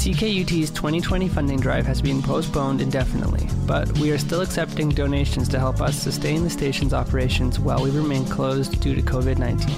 CKUT's 2020 funding drive has been postponed indefinitely, but we are still accepting donations to help us sustain the station's operations while we remain closed due to COVID-19.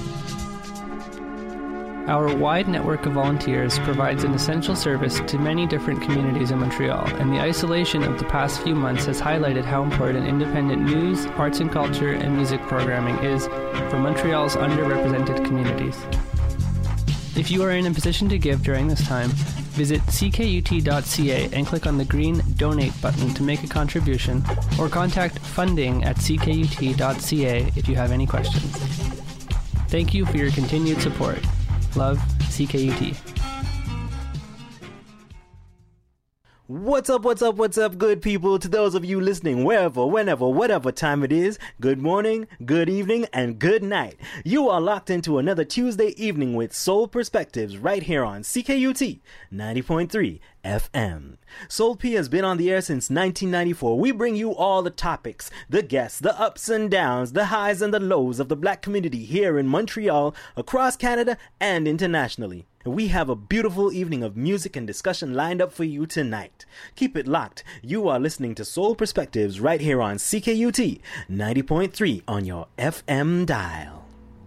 Our wide network of volunteers provides an essential service to many different communities in Montreal, and the isolation of the past few months has highlighted how important independent news, arts and culture, and music programming is for Montreal's underrepresented communities. If you are in a position to give during this time, visit ckut.ca and click on the green Donate button to make a contribution, or contact funding@ckut.ca if you have any questions. Thank you for your continued support. Love, CKUT. What's up, good people? To those of you listening wherever, whenever, whatever time it is, good morning, good evening, and good night. You are locked into another Tuesday evening with Soul Perspectives right here on CKUT 90.3 FM. Soul P has been on the air since 1994. We bring you all the topics, the guests, the ups and downs, the highs and the lows of the black community here in Montreal, across Canada, and internationally. We have a beautiful evening of music and discussion lined up for you tonight. Keep it locked. You are listening to Soul Perspectives right here on CKUT 90.3 on your FM dial.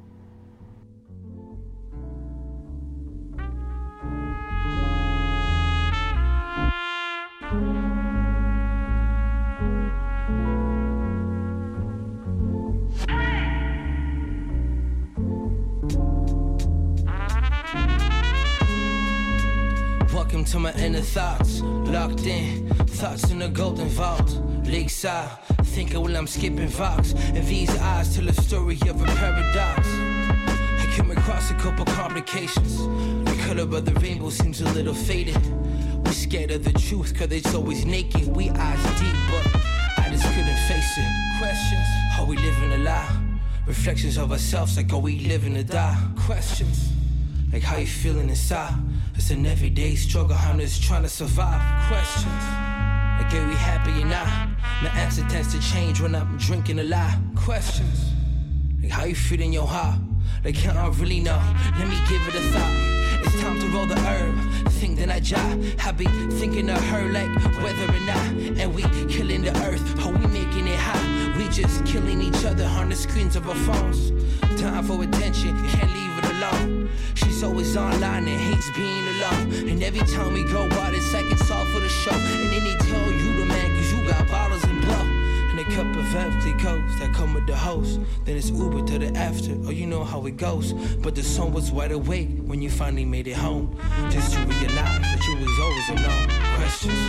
Welcome to my inner thoughts, locked in, thoughts in the golden vault, lakeside, thinking while I'm skipping Vox, and these eyes tell a story of a paradox. I came across a couple complications, the color of the rainbow seems a little faded. We're scared of the truth cause it's always naked, we eyes deep but I just couldn't face it. Questions, are we living a lie? Reflections of ourselves like are we living to die? Questions, like how you feeling inside? It's an everyday struggle, I'm just trying to survive. Questions, like are we happy or not? My answer tends to change when I'm drinking a lot. Questions, like how you feel in your heart? Like I don't really know, let me give it a thought. It's time to roll the herb, think that I jive. I be thinking of her like whether or not. And we killing the earth, are we making it hot? We just killing each other on the screens of our phones. Time for attention, can't leave it alone. She's always online and hates being alone. And every time we go out, it's like it's all for the show. And then they tell you the man, cause you got bottles and blow. And a cup of empty coats that come with the host. Then it's Uber to the after, oh you know how it goes. But the sun was wide awake when you finally made it home. Just to realize that you was always alone. Questions.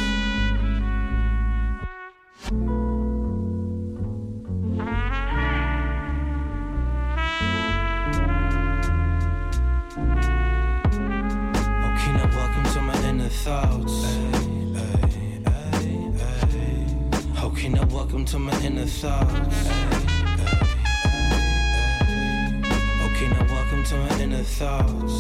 Thoughts. Okay, now welcome to my inner thoughts. Okay, now welcome to my inner thoughts.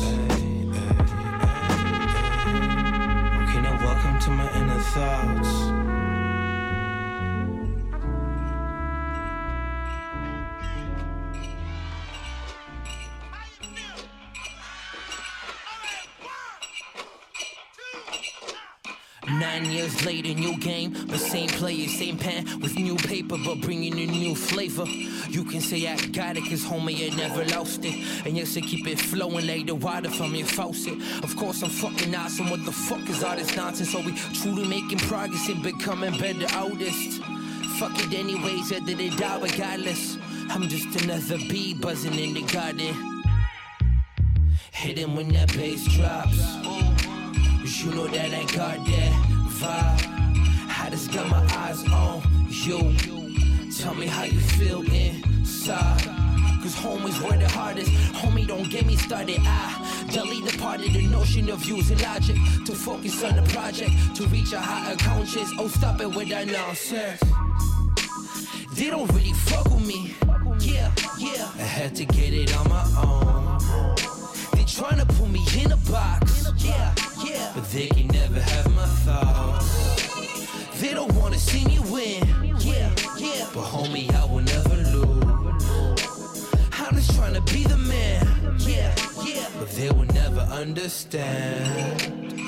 Okay, now welcome to my inner thoughts. 9 years later, new game, but same players, same pen, with new paper, but bringing a new flavor. You can say I got it, cause homie, I never lost it. And yes, I keep it flowing like the water from your faucet. Of course, I'm fucking awesome, what the fuck is all this nonsense? So we truly making progress and becoming better artists. Fuck it anyways, I did it all regardless. I'm just another bee buzzing in the garden. Hit him when that bass drops. You know that I got that vibe. I just got my eyes on you. Tell me how you feel inside. Cause home is where the heart is. Homie, don't get me started. I delete the part of the notion of using logic to focus on the project, to reach a higher conscience. Oh, stop it with that nonsense. They don't really fuck with me. Yeah. I had to get it on my own. They tryna put me in a box. Yeah. But they can never have my thoughts. They don't wanna see me win. Yeah. But homie, I will never lose. I'm just tryna be the man. Yeah. But they will never understand.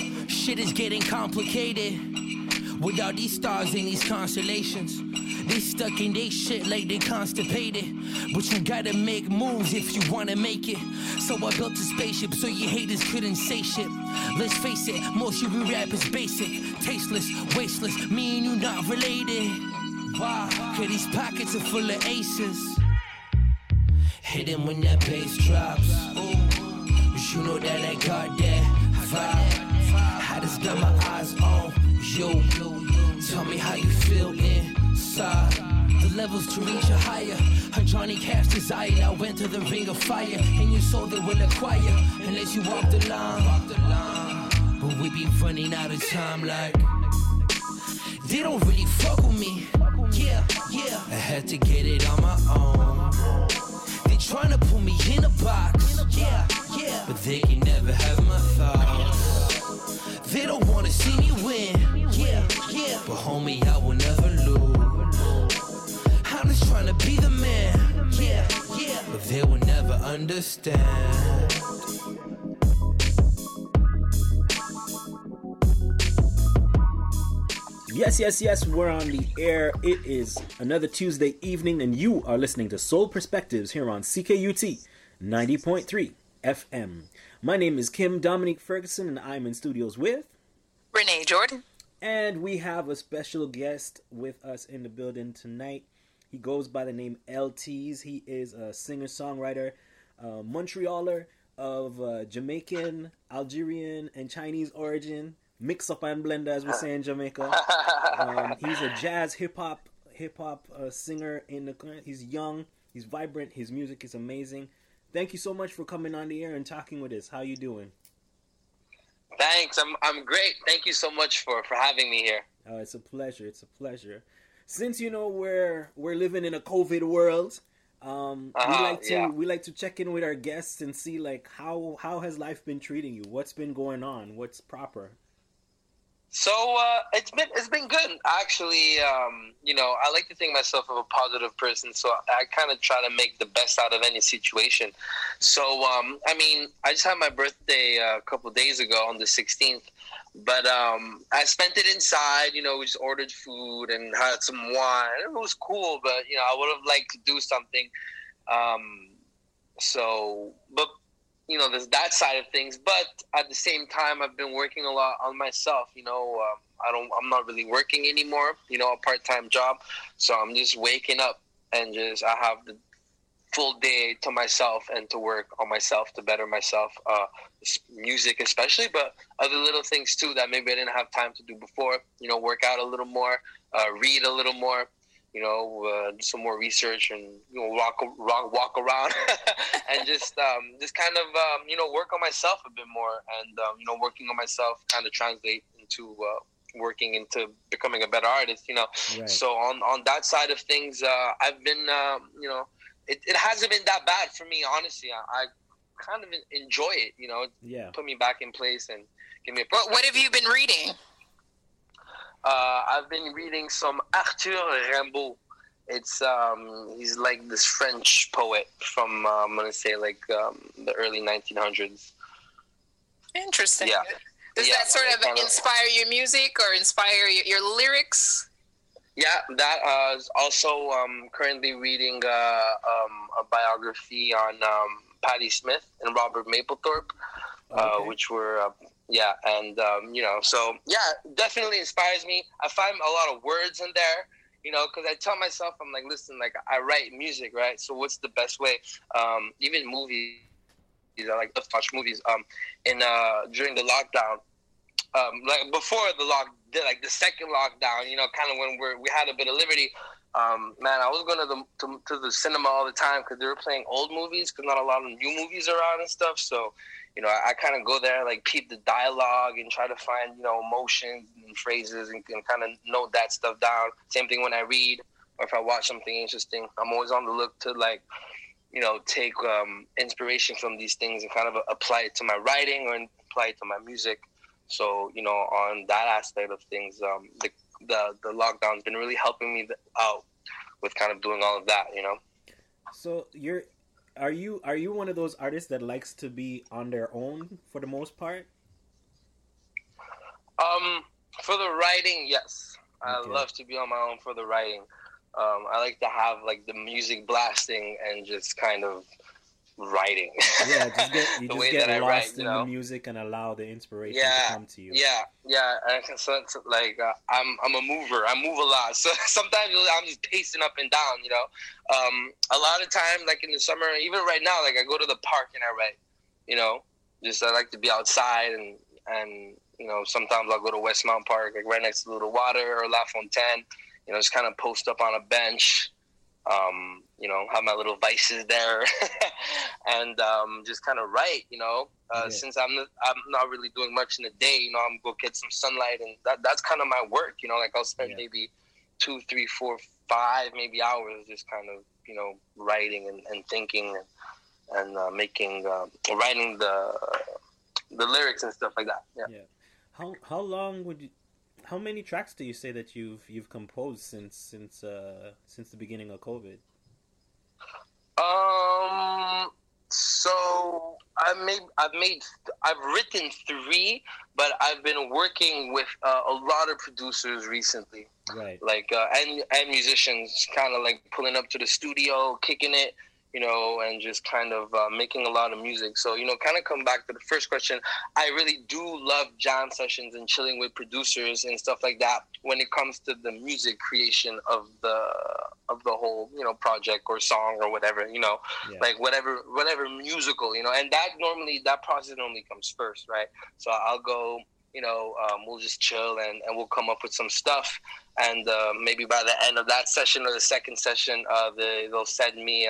shit is getting complicated. With all these stars and these constellations, they stuck in they shit like they constipated. But you gotta make moves if you wanna make it. So I built a spaceship so your haters couldn't say shit. Let's face it, most of you rappers basic, tasteless, wasteless, me and you not related. Why? Cause these pockets are full of aces. Hit him when that bass drops. Ooh, you know that I got that vibe. How does got my eyes on you? Tell me how you feel inside. The levels to reach a higher. A Johnny Cash desire now enter the ring of fire. And your soul they will acquire unless you walk the line. But we be running out of time like they don't really fuck with me. Yeah, I had to get it on my own. They tryna put me in a box. Yeah, but they can never have my thoughts. They don't wanna see me win. Yeah, but homie, I will never lose. I'm just tryna be the man. Yeah, but they will never understand. Yes, we're on the air. It is another Tuesday evening, and you are listening to Soul Perspectives here on CKUT 90.3 FM. My name is Kim Dominique Ferguson, and I'm in studios with Renee Jordan. And we have a special guest with us in the building tonight. He goes by the name LTs. He is a singer-songwriter, Montrealer of Jamaican, Algerian, and Chinese origin. Mix up and blend, as we say in Jamaica. He's a jazz hip hop singer in the. He's young, he's vibrant, his music is amazing. Thank you so much for coming on the air and talking with us. How you doing? Thanks, I'm great. Thank you so much for having me here. Oh, it's a pleasure. Since we're living in a COVID world, we like to check in with our guests and see like how has life been treating you? What's been going on? What's proper? So it's been good actually. I like to think myself of a positive person, so I kind of try to make the best out of any situation. So I just had my birthday a couple of days ago on the 16th, but I spent it inside. We just ordered food and had some wine. It was cool, but I would have liked to do something. But there's that side of things, but at the same time, I've been working a lot on myself. I'm not really working anymore, a part-time job. So I'm just waking up and I have the full day to myself and to work on myself, to better myself, music especially, but other little things too that maybe I didn't have time to do before, work out a little more, read a little more, do some more research and walk around and just kind of work on myself a bit more, and working on myself kind of translate into working into becoming a better artist. Right. So on that side of things, I've been it hasn't been that bad for me, honestly. I kind of enjoy it. Put me back in place and give me a perspective. What have you been reading? I've been reading some Arthur Rimbaud. It's he's like this French poet from I'm gonna say the early 1900s. Interesting. Yeah. Does that sort of inspire your music or inspire your lyrics? Yeah, that is also currently reading a biography on Patti Smith and Robert Mapplethorpe, which were. So definitely inspires me. I find a lot of words in there, because I tell myself, I'm like, listen, like I write music, right? So what's the best way? Even movies, I like to watch movies. During the lockdown, like before the second lockdown, kind of when we had a bit of liberty. Man, I was going to the cinema all the time because they were playing old movies because not a lot of new movies are out and stuff. So, I kind of go there, like peep the dialogue and try to find, emotions and phrases and kind of note that stuff down. Same thing when I read or if I watch something interesting. I'm always on the look to take inspiration from these things and kind of apply it to my writing or apply it to my music. So, on that aspect of things, the lockdown's been really helping me out with kind of doing all of that, So are you one of those artists that likes to be on their own for the most part? For the writing, yes. I Okay. love to be on my own for the writing. I like to have like the music blasting and just kind of writing. Yeah, you the just way get that I lost write, in the music and allow the inspiration to Yeah, come to you. yeah. And so it's like I'm a mover. I move a lot, so sometimes I'm just pacing up and down. A lot of time, like in the summer, even right now, like I go to the park and I write. Just I like to be outside and sometimes I'll go to Westmount Park, like right next to the water or La Fontaine. Just kind of post up on a bench. Have my little vices there, and just kind of write. Since I'm not really doing much in the day, I'm go get some sunlight, and that's kind of my work. Like I'll spend maybe 2, 3, 4, 5 maybe hours just kind of writing and thinking and making writing the lyrics and stuff like that. Yeah. How many tracks do you say that you've composed since the beginning of COVID? So I've written 3, but I've been working with a lot of producers recently, right? Like and musicians, kind of like pulling up to the studio, kicking it, and just kind of making a lot of music. So, kind of come back to the first question. I really do love jam sessions and chilling with producers and stuff like that when it comes to the music creation of the whole, project or song or whatever, like whatever musical, and that process normally comes first, right? So I'll go, we'll just chill and we'll come up with some stuff. And maybe by the end of that session or the second session, they'll send me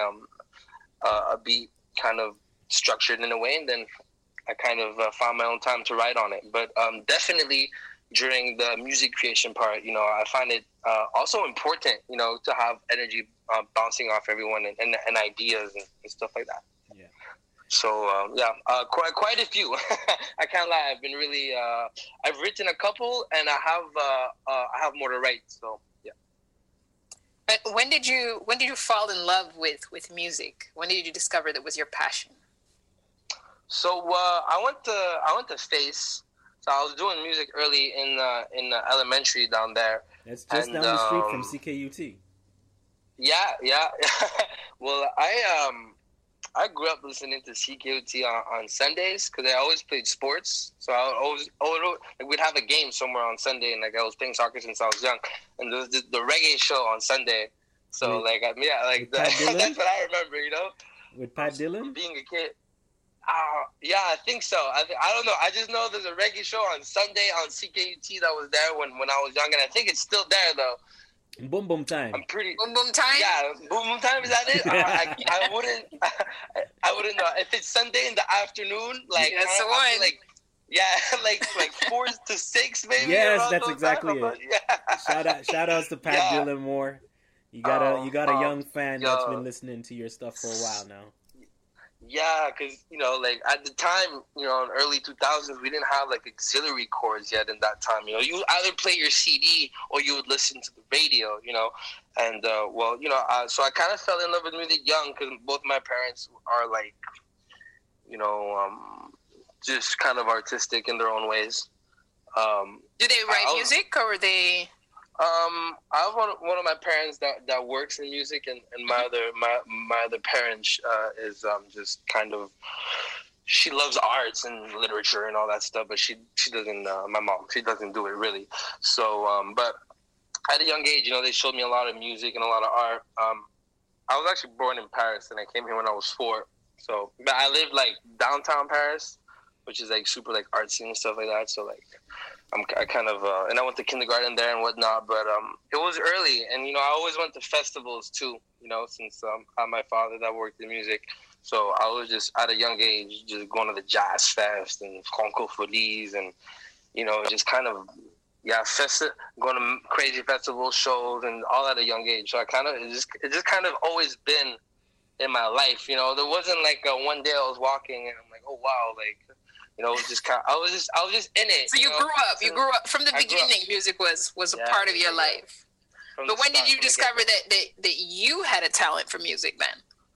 a beat kind of structured in a way, and then I kind of found my own time to write on it. But definitely during the music creation part, I find it also important, to have energy bouncing off everyone and ideas and stuff like that. Yeah. So quite a few. I can't lie. I've been really. I've written a couple, and I have more to write. So yeah. But when did you fall in love with music? When did you discover that was your passion? So I went to Face. So I was doing music early in elementary down there. It's just down the street from CKUT. Yeah. Well, I grew up listening to CKUT on Sundays because I always played sports. So we'd have a game somewhere on Sunday, and like I was playing soccer since I was young. And there was the reggae show on Sunday. So that's what I remember, With Pat Dillon? Being a kid. Yeah, I think so. I don't know. I just know there's a reggae show on Sunday on CKUT that was there when I was young, and I think it's still there though. Boom Boom Time. I'm pretty. Boom Boom Time. Yeah, Boom Boom Time. Is that it? I wouldn't know if it's Sunday in the afternoon. Like that's the one. Like 4 to 6 maybe. Yes, that's exactly it. Yeah. Shout outs to Pat Dillon Moore. You got a young fan that's been listening to your stuff for a while now. Yeah, because, like at the time, in early 2000s, we didn't have like auxiliary cords yet in that time. You would either play your CD or you would listen to the radio, And, so I kind of fell in love with music young because both my parents are like, just kind of artistic in their own ways. Do they write music or are they... I have one of my parents that works in music, and my other parent is just kind of, she loves arts and literature and all that stuff, but she doesn't. My mom, she doesn't do it really. So, but at a young age, they showed me a lot of music and a lot of art. I was actually born in Paris, and I came here when I was 4. So, but I lived like downtown Paris, which is like super like artsy and stuff like that. So like. I kind of, and I went to kindergarten there and whatnot, but it was early, and I always went to festivals too, since I had my father that worked in music, so I was just at a young age just going to the Jazz Fest and Francophonie and just kind of going to crazy festival shows and all at a young age. So it just kind of always been in my life, there wasn't like one day I was walking and I'm like, oh wow, like. It was just kind of, I was just in it. So you grew up from the beginning. Music was a part of your life. But when did you discover that you had a talent for music then?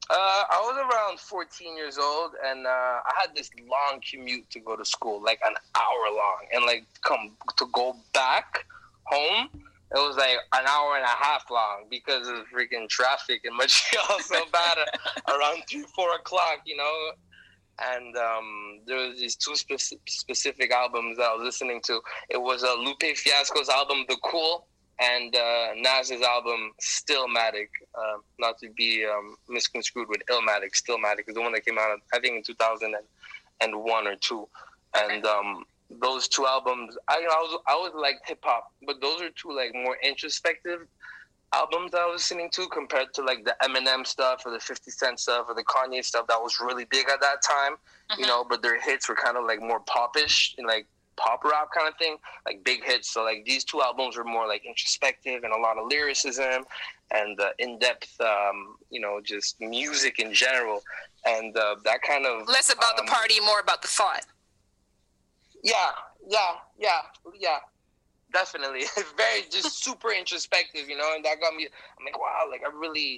I was around 14 years old, and I had this long commute to go to school, like an hour long, and like to go back home, it was like an hour and a half long because of freaking traffic in Montreal so bad around 3-4 o'clock, you know. And there was these two specific albums that I was listening to. It was Lupe Fiasco's album, The Cool, and Nas's album, Stillmatic. Not to be misconstrued with Illmatic. Stillmatic is the one that came out, I think, in 2001 or 2. And those two albums, I was like hip hop, but those are two like more introspective albums that I was listening to compared to like the Eminem stuff or the 50 Cent stuff or the Kanye stuff that was really big at that time, you know, but their hits were kind of like more popish and like pop rap kind of thing, like big hits. So like these two albums were more like introspective and a lot of lyricism and in-depth, you know, just music in general. And that kind of... Less about the party, more about the thought. Yeah. Definitely. Very just super introspective, you know, and that got me, I'm like, wow, like I really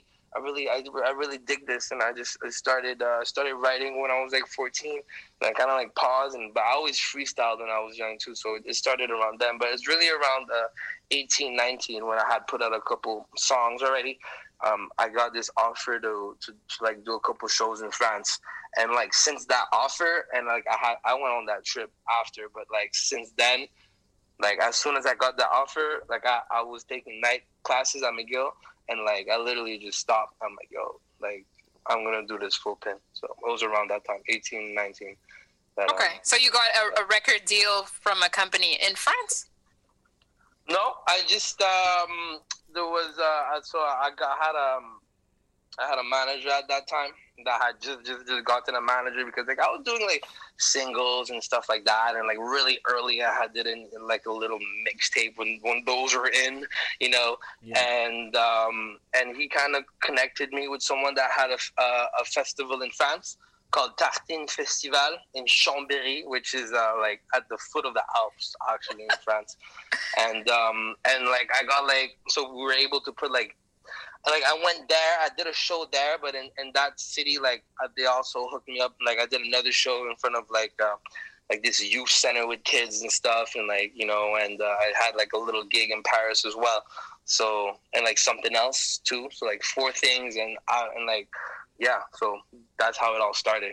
dig this. And I started writing when I was like 14, and I kind of like paused, but I always freestyled when I was young too. So it started around then, but it's really around 18, 19 when I had put out a couple songs already. I got this offer to like do a couple shows in France. And like, since that offer, and like I went on that trip after, but like since then, like, as soon as I got the offer, like, I was taking night classes at McGill, and, like, I literally just stopped. I'm like, yo, like, I'm going to do this full pin. So it was around that time, 18, 19. Okay, so you got a record deal from a company in France? No, I just, there was, so I had a manager at that time that had just gotten a manager because like I was doing like singles and stuff like that, and like really early I had it in like a little mixtape when those were in, you know. Yeah. And he kind of connected me with someone that had a festival in France called Tartine Festival in Chambéry, which is like at the foot of the Alps actually in France. And like I got like, so we were able to put like I went there, I did a show there, but in that city, like, they also hooked me up. Like, I did another show in front of, like this youth center with kids and stuff, and, like, you know, and I had, like, a little gig in Paris as well. So, and, like, something else, too. So, like, 4 things, and like, yeah, so that's how it all started.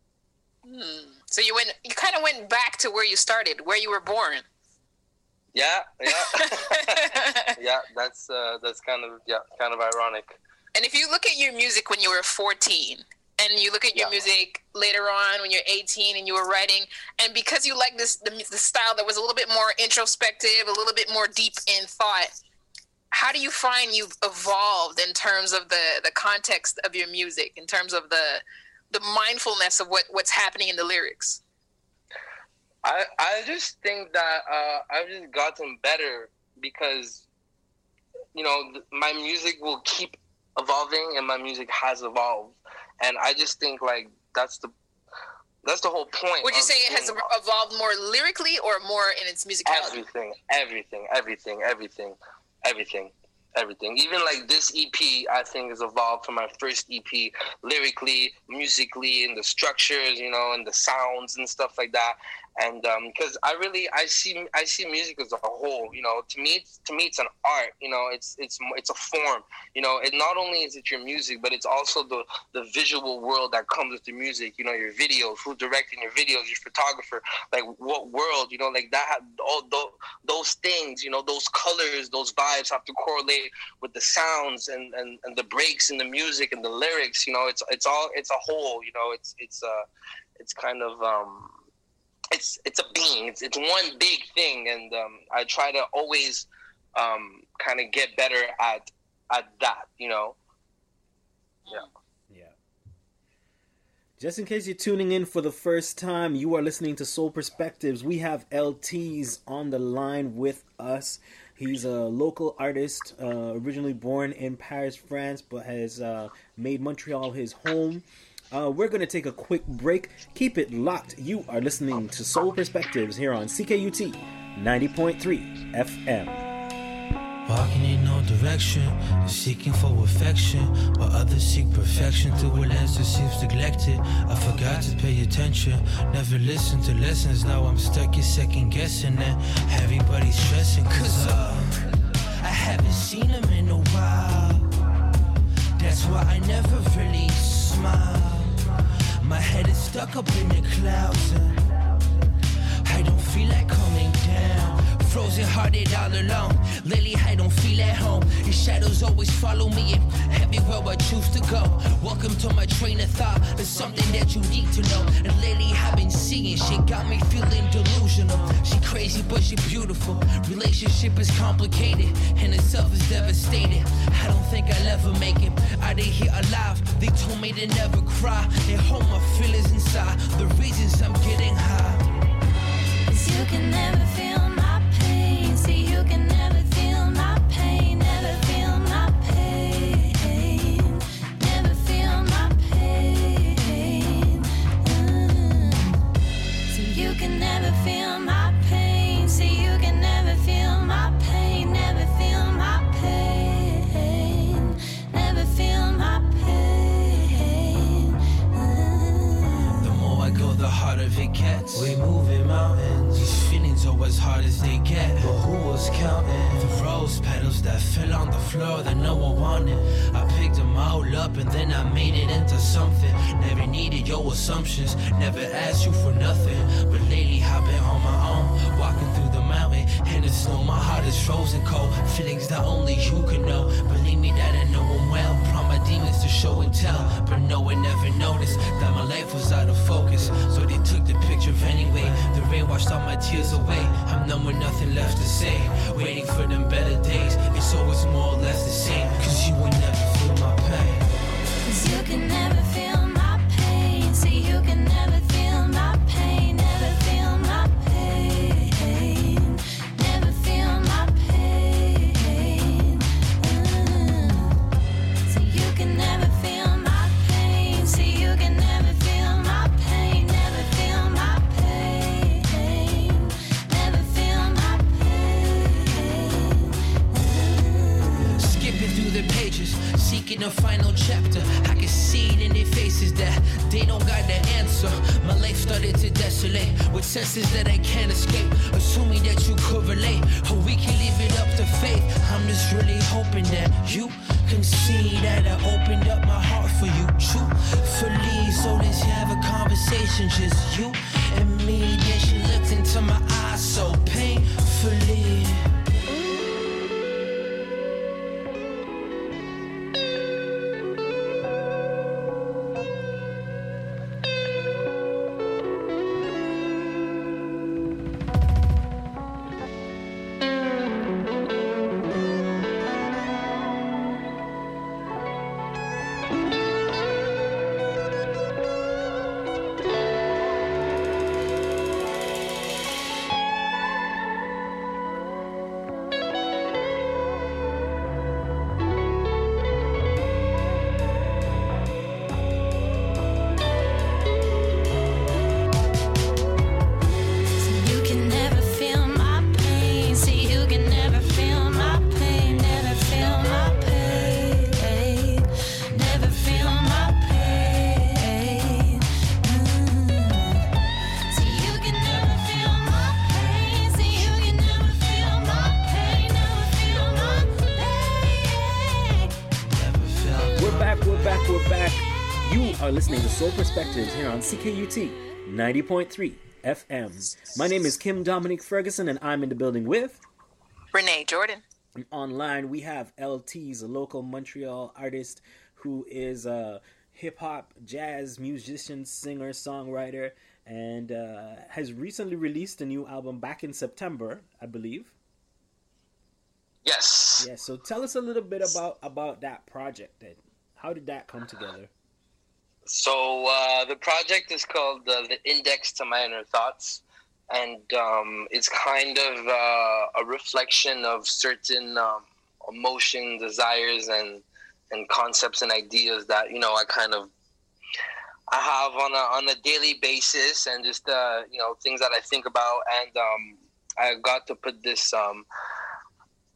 So you kind of went back to where you started, where you were born. Yeah. Yeah, that's kind of ironic. And if you look at your music when you were 14, and you look at your music later on when you're 18 and you were writing, and because you like the style that was a little bit more introspective, a little bit more deep in thought, how do you find you've evolved in terms of the context of your music, in terms of the mindfulness of what's happening in the lyrics? I just think that I've just gotten better because, you know, my music will keep evolving, and my music has evolved, and I just think like that's the whole point. Would you say it has evolved more lyrically or more in its musicality? Everything. Even like this EP, I think, has evolved from my first EP, lyrically, musically, in the structures, you know, and the sounds and stuff like that. And because I see music as a whole, you know. To me, it's an art. You know, it's a form. You know, it not only is it your music, but it's also the visual world that comes with the music. You know, your videos, who's directing your videos, your photographer, like what world, you know, like that. All those things, you know, those colors, those vibes have to correlate with the sounds and the breaks in the music and the lyrics. You know, it's a whole. You know, it's kind of it's a being. It's one big thing, and I try to always kind of get better at that, you know. Yeah. Just in case you're tuning in for the first time, you are listening to Soul Perspectives. We have LT's on the line with us. He's a local artist, originally born in Paris, France, but has made Montreal his home. We're going to take a quick break. Keep it locked. You are listening to Soul Perspectives here on CKUT 90.3 FM. Walking in no direction, seeking for affection, while others seek perfection through a lens that seems neglected. I forgot to pay attention, never listened to lessons. Now I'm stuck in second guessing, and everybody's stressing. Cause I haven't seen them in a while. That's why I never really smile. My head is stuck up in the clouds, and I don't feel like coming down. Frozen hearted all alone. Lately I don't feel at home. Your shadows always follow me and everywhere I choose to go. Welcome to my train of thought. There's something that you need to know. And lately I've been seeing shit got me feeling delusional. She crazy but she beautiful. Relationship is complicated and itself is devastated. I don't think I'll ever make it out of here alive. They told me to never cry. They hold my feelings inside. The reasons I'm getting high. 'Cause you can never feel my pain. See, you can never feel my pain. Never feel my pain. Never feel my pain. See, you can never feel my pain. See, you can never feel my pain. Never feel my pain. Never feel my pain. The more I go, the harder it gets. We moving mountains. These feelings are as hard as they get. But who was counting? The rose petals that fell on the floor that no one wanted. I picked them all up and then I made it into something. Never needed your assumptions. Never asked you for nothing. But lately I've been on my own. Walking through the mountain in the snow. My heart is frozen cold. Feelings that only you can know. Believe me that I know them well. Prompt my demons to show and tell. But no one ever noticed that my life was out of focus. So they took the picture anyway. The rain washed all my tears away. I'm numb with nothing left to say. Waiting for them better days. It's always more or less the same. 'Cause you will never feel my pain. 'Cause you can never feel my pain. See, you can never feel my pain. Never feel my pain. Never feel my pain. See, you can never feel my pain. See, you can never feel my pain. Never feel my pain. Never feel my pain. Skipping through the pages, seeking a final chapter. I can see it in their faces that they don't got the answer. My life started to desolate with senses that I can't escape. Assuming that you could relate, or we can leave it up to faith. I'm just really hoping that you can see that I opened up my heart for you truthfully. So let's have a conversation, just you and me. Then she looked into my eyes so painfully. are listening to Soul Perspectives here on CKUT 90.3 FM. My name is Kim Dominique Ferguson, and I'm in the building with Renee Jordan. And online, we have LT's a local Montreal artist who is a hip-hop, jazz musician, singer, songwriter, and has recently released a new album back in September, I believe. Yes. Yeah, so tell us a little bit about that project. How did that come together? So the project is called The Index to My Inner Thoughts, and it's kind of a reflection of certain emotion, desires, and concepts and ideas that I have on a daily basis, and just things that I think about. And I got to put this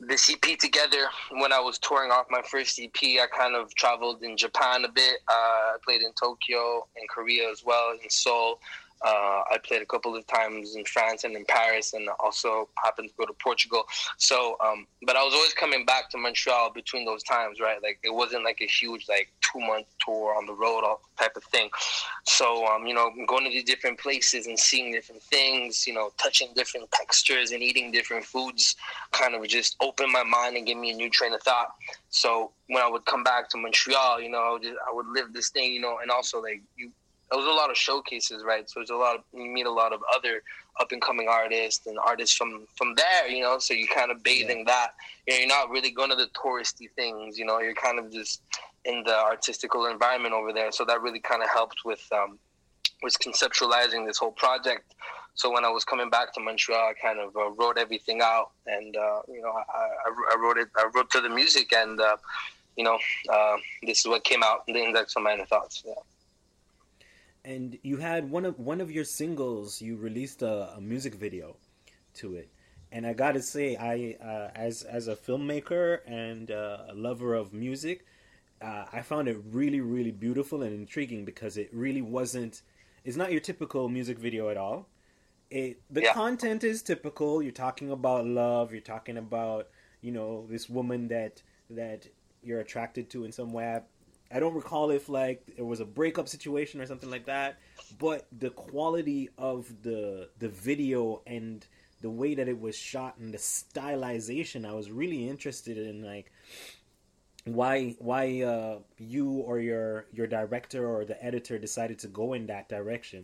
this EP together when I was touring off my first EP. I kind of traveled in Japan a bit. I played in Tokyo and Korea as well, in Seoul. I played a couple of times in France and in Paris, and also happened to go to Portugal. So, but I was always coming back to Montreal between those times, right? Like, it wasn't like a huge, like, 2-month tour on the road type of thing. So, you know, going to these different places and seeing different things, you know, touching different textures and eating different foods kind of just opened my mind and gave me a new train of thought. So when I would come back to Montreal, you know, I would live this thing, you know, and also, like, there was a lot of showcases, right? So you meet a lot of other up-and-coming artists and artists from there, you know, so you kind of bathe in that. You know, you're not really going to the touristy things, you know, you're kind of just in the artistical environment over there. So that really kind of helped with conceptualizing this whole project. So when I was coming back to Montreal, I kind of wrote everything out, and, you know, I wrote to the music, and, you know, this is what came out in the Index of Minor Thoughts, yeah. And you had one of your singles. You released a music video to it, and I gotta say, I as a filmmaker and a lover of music, I found it really, really beautiful and intriguing, because it really wasn't. It's not your typical music video at all. The content is typical. You're talking about love. You're talking about, you know, this woman that you're attracted to in some way. I don't recall if, like, it was a breakup situation or something like that, but the quality of the video and the way that it was shot and the stylization, I was really interested in, like, why you or your director or the editor decided to go in that direction.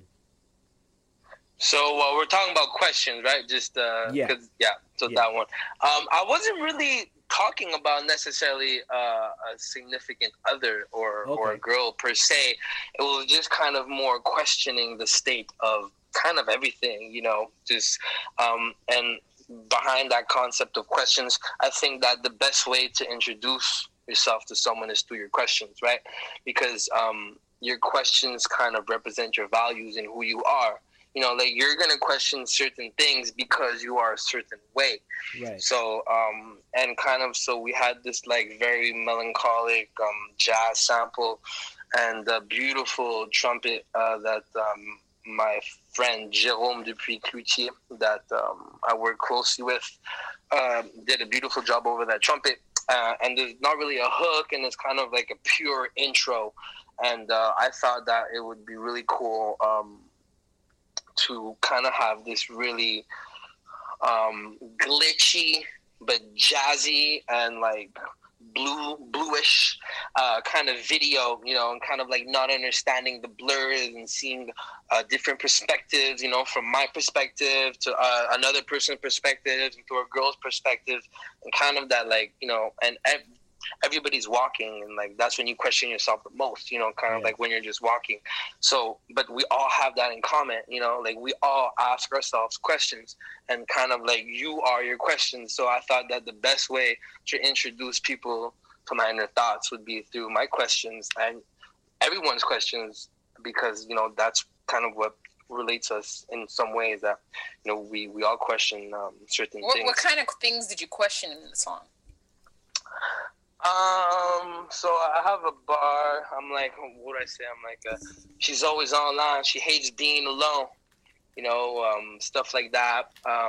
So we're talking about questions, right? Just That one. I wasn't really talking about necessarily a significant other or a girl per se. It was just kind of more questioning the state of kind of everything, you know, just and behind that concept of questions, I think that the best way to introduce yourself to someone is through your questions, right? Because your questions kind of represent your values and who you are. You know, like, you're going to question certain things because you are a certain way. Right. So, and kind of, so we had this, like, very melancholic jazz sample and a beautiful trumpet that my friend Jérôme Dupuis-Cloutier, that I work closely with, did a beautiful job over that trumpet. And there's not really a hook, and it's kind of like a pure intro. And I thought that it would be really cool to kind of have this really glitchy but jazzy and, like, bluish kind of video, you know, and kind of, like, not understanding the blurs and seeing different perspectives, you know, from my perspective to another person's perspective and to a girl's perspective, and kind of that, like, you know, and everybody's walking, and, like, that's when you question yourself the most, you know, kind of like when you're just walking. So, but we all have that in common, you know, like, we all ask ourselves questions, and kind of like, you are your questions. So I thought that the best way to introduce people to my inner thoughts would be through my questions and everyone's questions, because, you know, that's kind of what relates us in some ways, that, you know, we all question certain things. What kind of things did you question in the song? So I have a bar. I'm like, what do I say? I'm like, she's always online. She hates being alone. You know, stuff like that.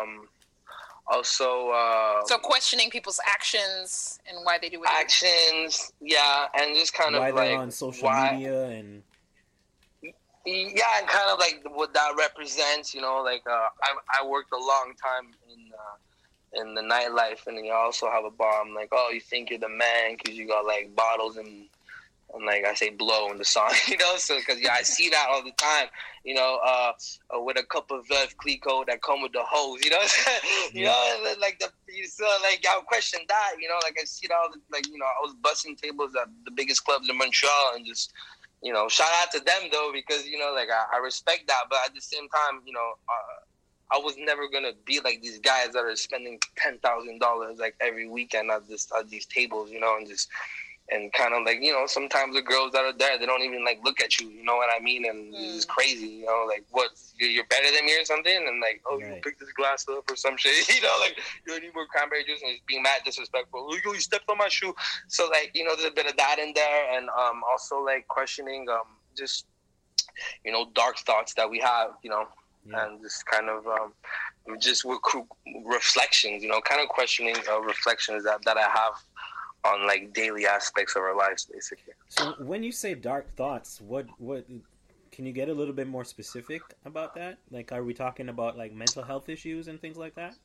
Also, so questioning people's actions and why they do what actions, yeah, and just kind why of they're like on social media and yeah, and kind of like what that represents. You know, like I worked a long time in the nightlife, and then you also have a bar. I'm like, oh, you think you're the man because you got like bottles and like I say blow in the song, you know, so because I see that all the time, you know, with a cup of Veuve Clicquot that come with the hose, you know, you know, like you still like I question that, you know, like I see it all, like, you know, I was busting tables at the biggest clubs in Montreal, and just, you know, shout out to them though, because, you know, like I respect that, but at the same time, you know, I was never gonna be like these guys that are spending $10,000 like every weekend at these tables, you know, and just, And kind of like, you know, sometimes the girls that are there, they don't even like look at you, you know what I mean? And it's crazy, you know, like, what, you're better than me or something? And like, oh, you pick this glass up or some shit, you know, like, you don't need more cranberry juice, and just being mad disrespectful. Oh, you stepped on my shoe. So like, you know, there's a bit of that in there, and also like questioning just, you know, dark thoughts that we have, you know, and just kind of just reflections, you know, kind of questioning reflections that I have on like daily aspects of our lives, basically. So when you say dark thoughts, what can you get a little bit more specific about that? Like, are we talking about like mental health issues and things like that?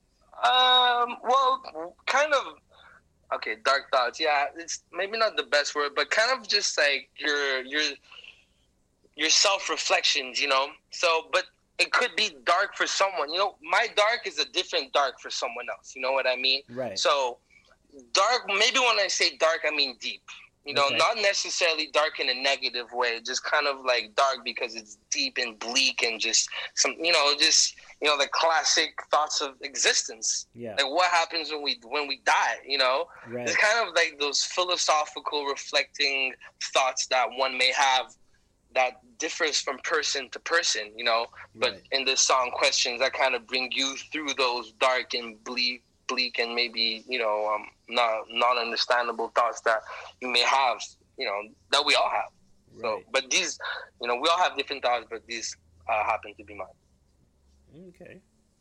Well, kind of. Okay, dark thoughts. Yeah, it's maybe not the best word, but kind of just like your self-reflections, you know. So, but it could be dark for someone. You know, my dark is a different dark for someone else. You know what I mean? Right. So dark, maybe when I say dark, I mean deep. You know, not necessarily dark in a negative way, just kind of like dark because it's deep and bleak and just some, you know, just, you know, the classic thoughts of existence. Yeah. Like what happens when we die, you know? Right. It's kind of like those philosophical reflecting thoughts that one may have that differs from person to person, you know? But in this song, Questions, I kind of bring you through those dark and bleak and maybe, you know, non-understandable thoughts that you may have, you know, that we all have. Right. So, but these, you know, we all have different thoughts, but these happen to be mine. Okay.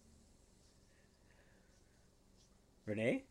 Renee?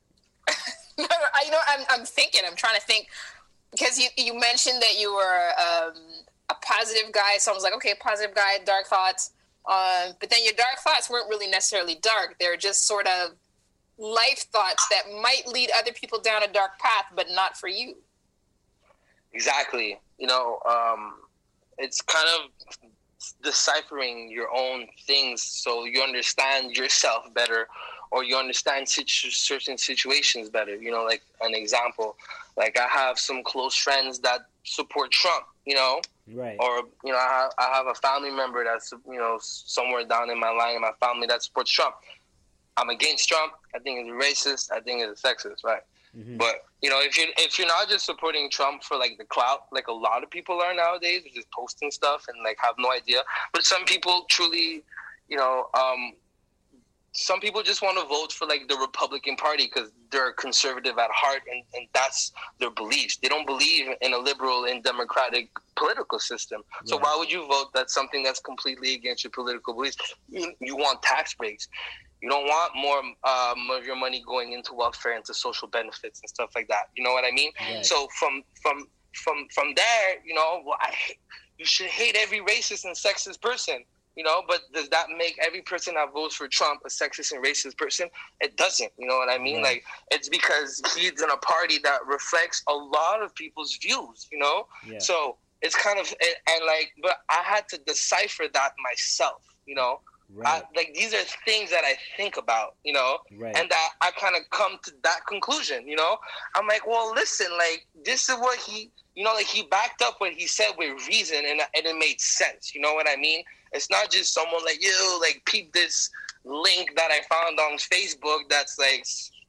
I'm thinking. I'm trying to think, because you mentioned that you were a positive guy, so I was like, okay, positive guy, dark thoughts. But then your dark thoughts weren't really necessarily dark. They're just sort of life thoughts that might lead other people down a dark path, but not for you. Exactly. You know, it's kind of deciphering your own things so you understand yourself better, or you understand certain situations better. You know, like an example, like I have some close friends that support Trump, you know, right? Or, you know, I have a family member that's, you know, somewhere down in my line in my family that supports Trump. I'm against Trump. I think it's racist. I think it's sexist, right? Mm-hmm. But, you know, if you're not just supporting Trump for like the clout, like a lot of people are nowadays, just posting stuff and like have no idea. But some people truly, you know, some people just want to vote for like the Republican Party because they're conservative at heart, and that's their beliefs. They don't believe in a liberal and democratic political system. Right. So why would you vote that's something that's completely against your political beliefs? You want tax breaks. You don't want more of your money going into welfare, into social benefits and stuff like that. You know what I mean? Right. So from there, you know, you should hate every racist and sexist person. You know, but does that make every person that votes for Trump a sexist and racist person? It doesn't. You know what I mean? Yeah. Like, it's because he's in a party that reflects a lot of people's views, you know? Yeah. So it's kind of, and like, but I had to decipher that myself, you know? Right. Like, these are things that I think about, you know? Right. And that I kind of come to that conclusion, you know? I'm like, well, listen, like, this is what he, you know, like, he backed up what he said with reason, and it made sense, you know what I mean? It's not just someone like, yo, like, peep this link that I found on Facebook that's like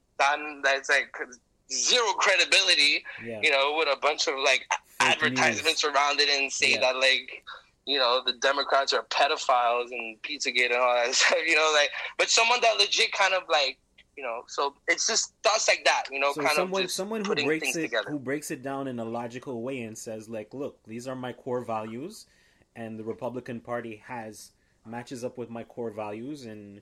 zero credibility, you know, with a bunch of like fake advertisements news around it, and say that like, you know, the Democrats are pedophiles and Pizzagate and all that stuff, you know, like, but someone that legit kind of like, you know, so it's just thoughts like that, you know, so kind of just someone who breaks it down in a logical way and says like, look, these are my core values, and the Republican Party matches up with my core values, and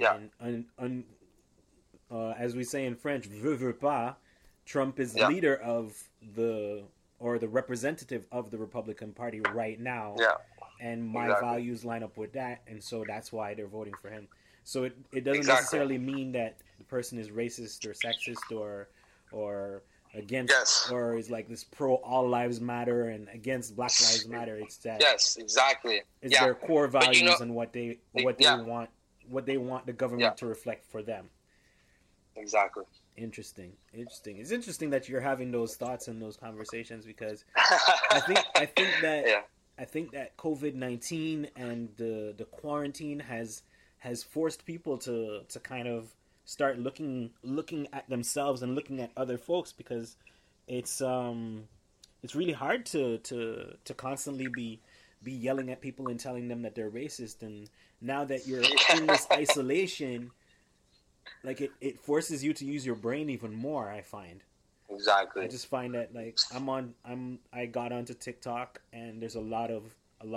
as we say in French, veut pas, Trump is the leader of the representative of the Republican Party right now, and my values line up with that, and so that's why they're voting for him. So it doesn't necessarily mean that the person is racist or sexist or against or is like this pro all lives matter and against Black Lives Matter. It's that it's their core values, you know, and what they want the government to reflect for them. Exactly. Interesting. It's interesting that you're having those thoughts and those conversations, because I think that COVID-19 and the quarantine has forced people to kind of start looking at themselves and looking at other folks, because it's really hard to constantly be yelling at people and telling them that they're racist. And now that you're in this isolation, like it forces you to use your brain even more, I find. Exactly. I just find that like I got onto TikTok, and there's a lot of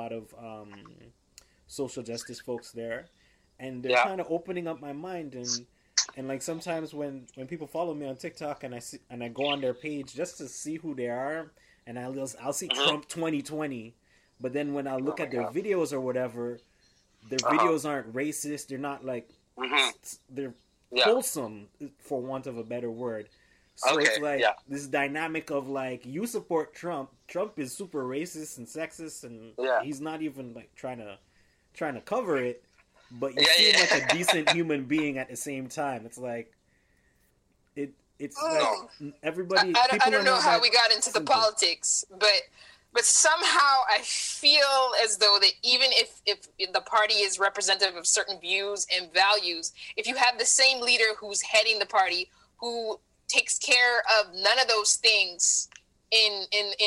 social justice folks there, and they're kind of opening up my mind. And like sometimes when people follow me on TikTok and I go on their page just to see who they are, and I'll see Trump 2020, but then when I look at their videos or whatever, their videos aren't racist. They're not like they're wholesome, for want of a better word. So it's like this dynamic of like, you support Trump. Trump is super racist and sexist, and he's not even like trying to cover it. But you seem like a decent human being at the same time. It's like it's like everybody. I don't know how we got into the politics, but somehow I feel as though that even if the party is representative of certain views and values, if you have the same leader who's heading the party who takes care of none of those things in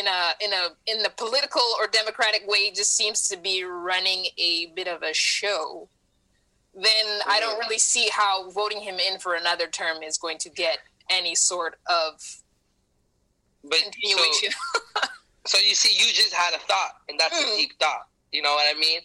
the political or democratic way, just seems to be running a bit of a show, then I don't really see how voting him in for another term is going to get any sort of continuation. So you see, you just had a thought, and that's a deep thought. You know what I mean?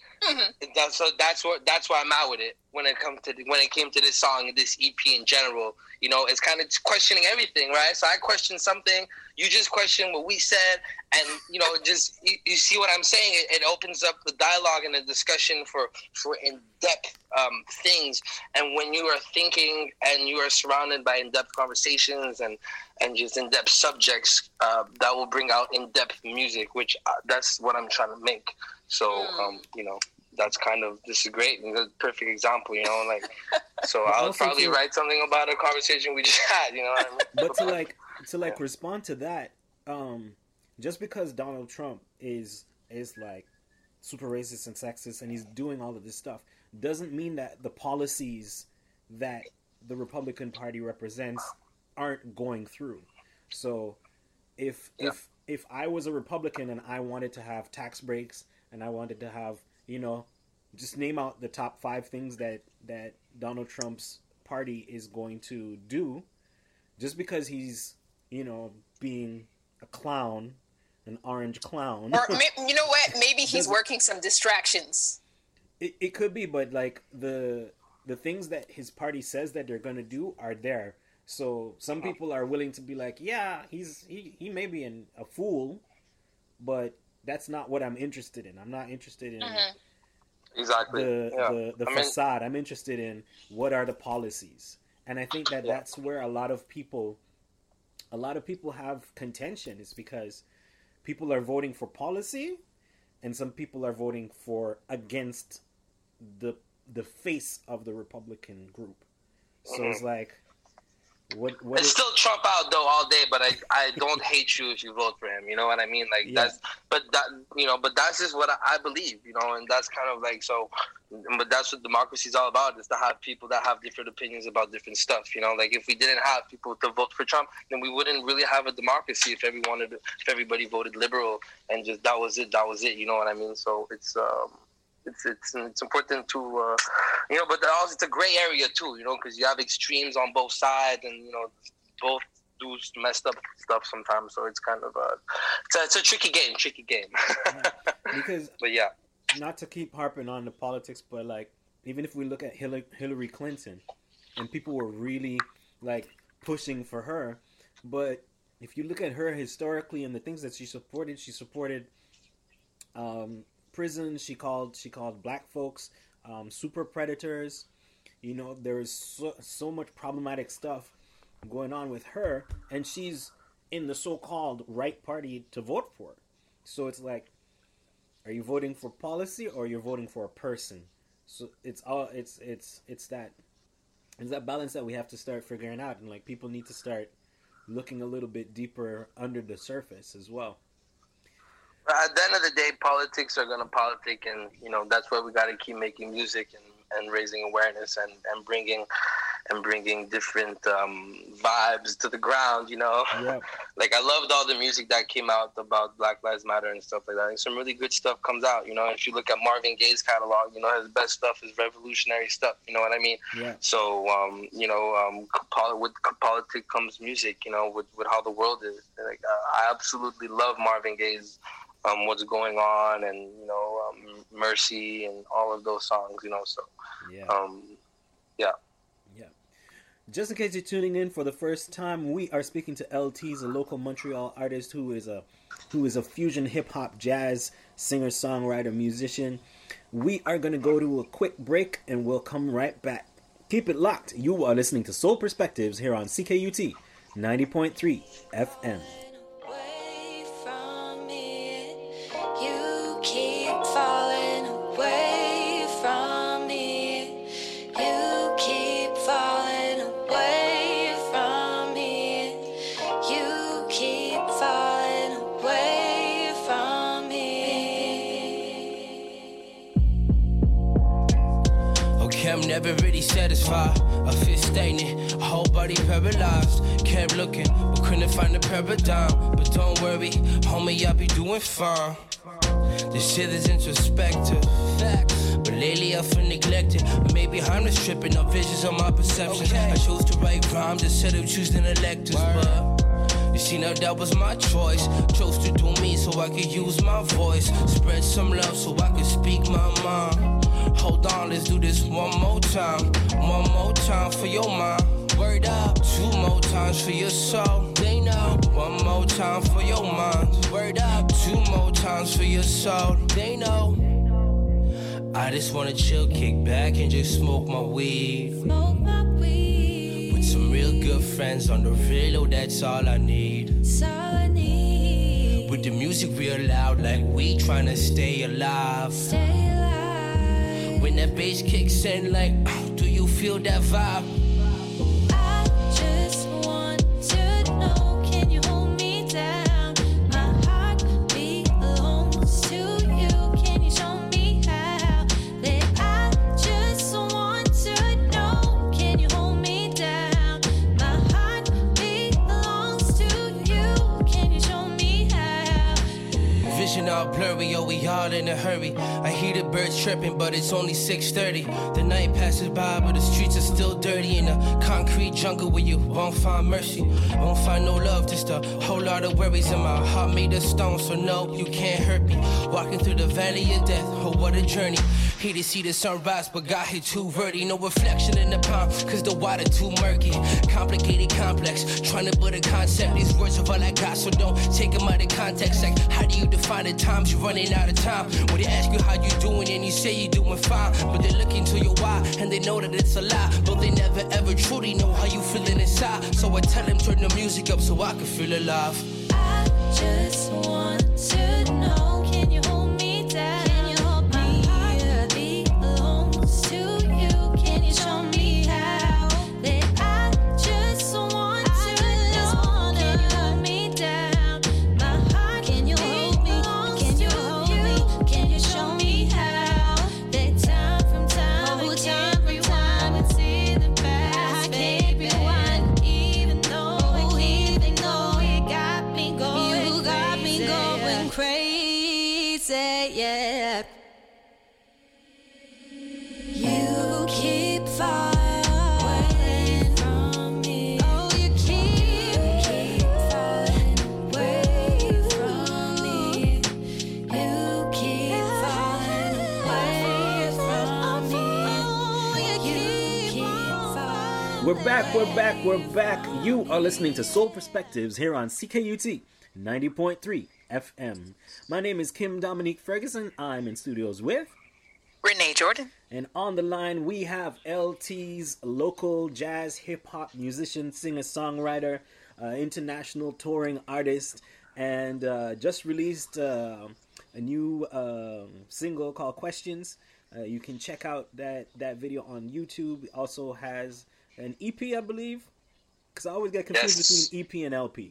So that's where I'm at with it when it came to this song and this EP in general. You know, it's kind of questioning everything, right? So I questioned something, you just questioned what we said, and you know, just you see what I'm saying? It opens up the dialogue and the discussion for in-depth things. And when you are thinking and you are surrounded by in-depth conversations and just in-depth subjects, that will bring out in-depth music, which that's what I'm trying to make. So you know, this is great. It's a perfect example, you know, like, so I'll probably write something about a conversation we just had, you know what I mean? But to respond to that, just because Donald Trump is like super racist and sexist and he's doing all of this stuff, doesn't mean that the policies that the Republican Party represents aren't going through. So if I was a Republican and I wanted to have tax breaks and I wanted to have, you know, just name out the top 5 things that Donald Trump's party is going to do, just because he's, you know, being a clown, an orange clown. Or you know what? Maybe he's working some distractions. It could be, but like the things that his party says that they're going to do are there. So some people are willing to be like, yeah, he may be a fool, but that's not what I'm interested in. I'm not interested in exactly the facade. I'm interested in what are the policies. And I think that that's where a lot of people have contention, is because people are voting for policy and some people are voting against the face of the Republican group. So it's like, it's still Trump out though all day, but I don't hate you if you vote for him. You know what I mean? Like but that's just what I believe. You know, and that's kind of like so. But that's what democracy is all about: is to have people that have different opinions about different stuff. You know, like if we didn't have people to vote for Trump, then we wouldn't really have a democracy. If everybody voted liberal and just that was it. You know what I mean? So it's important to you know, but also it's a gray area too, you know, because you have extremes on both sides, and you know, both do messed up stuff sometimes. So it's kind of it's a tricky game. Because but yeah, not to keep harping on the politics, but like even if we look at Hillary Clinton, and people were really like pushing for her, but if you look at her historically and the things that she supported prisons. She called black folks super predators. You know, there's so much problematic stuff going on with her, and she's in the so-called right party to vote for. So it's like, are you voting for policy or you're voting for a person? So it's that balance that we have to start figuring out, and like people need to start looking a little bit deeper under the surface as well. At the end of the day, politics are going to politic, and you know that's why we got to keep making music and raising awareness and bringing and bringing different vibes to the ground, you know. Yeah. Like, I loved all the music that came out about Black Lives Matter and stuff like that. Like, some really good stuff comes out, you know. If you look at Marvin Gaye's catalog, you know, his best stuff is revolutionary stuff, you know what I mean? Yeah. So, with politics comes music, you know, with how the world is. Like, I absolutely love Marvin Gaye's What's Going On, and, you know, Mercy, and all of those songs, you know. So, Yeah. Yeah. Just in case you're tuning in for the first time, we are speaking to LT's, a local Montreal artist who is a fusion hip hop jazz singer, songwriter, musician. We are going to go to a quick break and we'll come right back. Keep it locked. You are listening to Soul Perspectives here on CKUT 90.3 FM. I'm never really satisfied. I feel stagnant, whole body paralyzed. Kept looking, but couldn't find a paradigm. But don't worry, homie, I'll be doing fine. This shit is introspective, facts. But lately I feel neglected. Maybe I'm just tripping on visions of my perception. I chose to write rhymes instead of choosing electives, but you see, now that was my choice. Chose to do me so I could use my voice. Spread some love so I could speak my mind. Hold on, let's do this one more time. One more time for your mind. Word up. Two more times for your soul. They know. One more time for your mind. Word up. Two more times for your soul. They know. I just wanna chill, kick back, and just smoke my weed. Smoke my weed. With some real good friends on the real, that's all I need. That's all I need. With the music real loud, like we tryna stay alive. Stay alive. When that bass kicks in, like, do you feel that vibe? I just want to know, can you hold me down? My heart belongs to you. Can you show me how? That I just want to know, can you hold me down? My heart belongs to you. Can you show me how? Vision all blurry, oh, we all in a hurry. I hear the birds chirping, but it's only 6:30. The night passes by, but the streets are still dirty. In a concrete jungle where you won't find mercy, won't find no love, just a whole lot of worries. And my heart made of stone, so no, you can't hurt me. Walking through the valley of death, oh, what a journey. Here to see the sunrise, but got here too early. No reflection in the pond, cause the water too murky. Complicated, complex, trying to build a concept. These words are all I got, so don't take them out of context. Like, how do you define the times you're running out of time? When they ask you how you doing and you say you're doing fine, but they look into your why and they know that it's a lie. But they never ever truly know how you feeling inside. So I tell them turn the music up so I can feel alive. I just want to know, can you hold me down? Can you hold me? My heart belongs to you. Can you show me how? That I just want to know, can you hold me down? My heart can you hold me? Can you hold me? Can you show me how? That time from time again, we see the past, baby. Even though it got me going, you got me going crazy, yeah. You keep falling from me. Oh, you keep falling away from me. You keep falling away from me. You keep falling. We're back. You are listening to Soul Perspectives here on CKUT 90.3 FM. My name is Kim Dominique Ferguson. I'm in studios with... Renee Jordan. And on the line, we have LT's local jazz hip-hop musician, singer, songwriter, international touring artist, and just released a new single called Questions. You can check out that video on YouTube. It also has an EP, I believe, because I always get confused between EP and LP.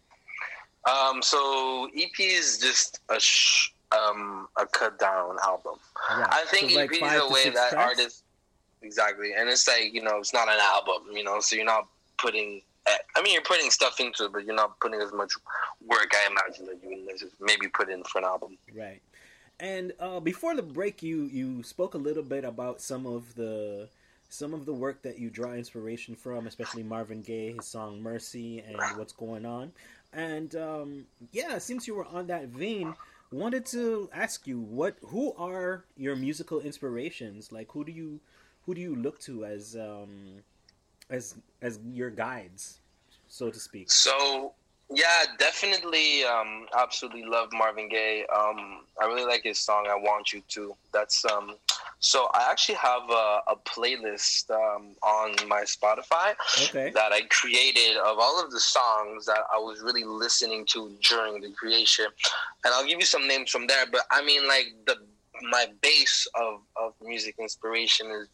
So EP is just a cut down album. Right. I think So EP like is 5 a to way 6 that tracks? artists. exactly. And it's like, it's not an album, so you're not putting. I mean, you're putting stuff into it, but you're not putting as much work, I imagine, that you would maybe put in for an album. Right. And before the break, you spoke a little bit about some of the work that you draw inspiration from, especially Marvin Gaye, his song "Mercy" and "What's Going On." And since you were on that vein, wanted to ask you who are your musical inspirations? Like, who do you look to as your guides, so to speak? So, yeah, definitely, absolutely love Marvin Gaye. I really like his song "I Want You To." That's so I actually have a playlist on my Spotify that I created of all of the songs that I was really listening to during the creation, and I'll give you some names from there. But I mean, like my base of music inspiration is,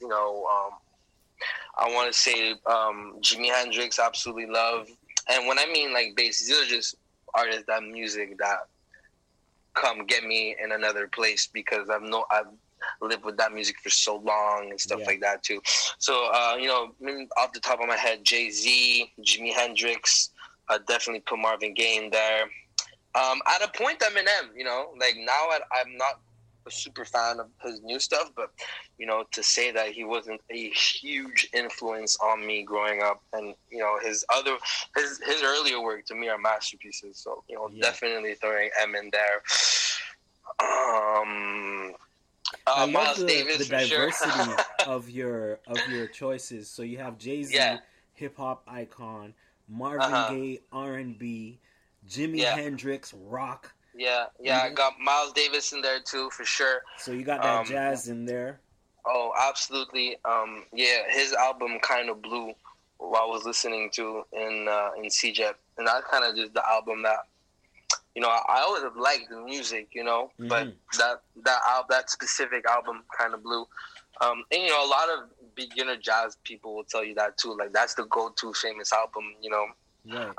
I want to say Jimi Hendrix, absolutely love. And when I mean like bass, these are just artists that music that come get me in another place, because I've lived with that music for so long and stuff like that too. So off the top of my head, Jay-Z, Jimi Hendrix, definitely put Marvin Gaye in there. At a point, Eminem. Like now I'm not a super fan of his new stuff, but to say that he wasn't a huge influence on me growing up, and his earlier work to me are masterpieces. So definitely throwing M in there. I love Miles the Davis, for diversity sure. of your choices. So you have Jay-Z, hip hop icon, Marvin Gaye, R&B, Jimi Hendrix, rock. Yeah, I got Miles Davis in there too, for sure. So you got that jazz in there. Oh, absolutely. His album Kind of Blue, what I was listening to in CJEP, and that's kind of just the album that I always have liked the music, but that specific album Kind of Blue, and a lot of beginner jazz people will tell you that too. Like that's the go-to famous album, Right.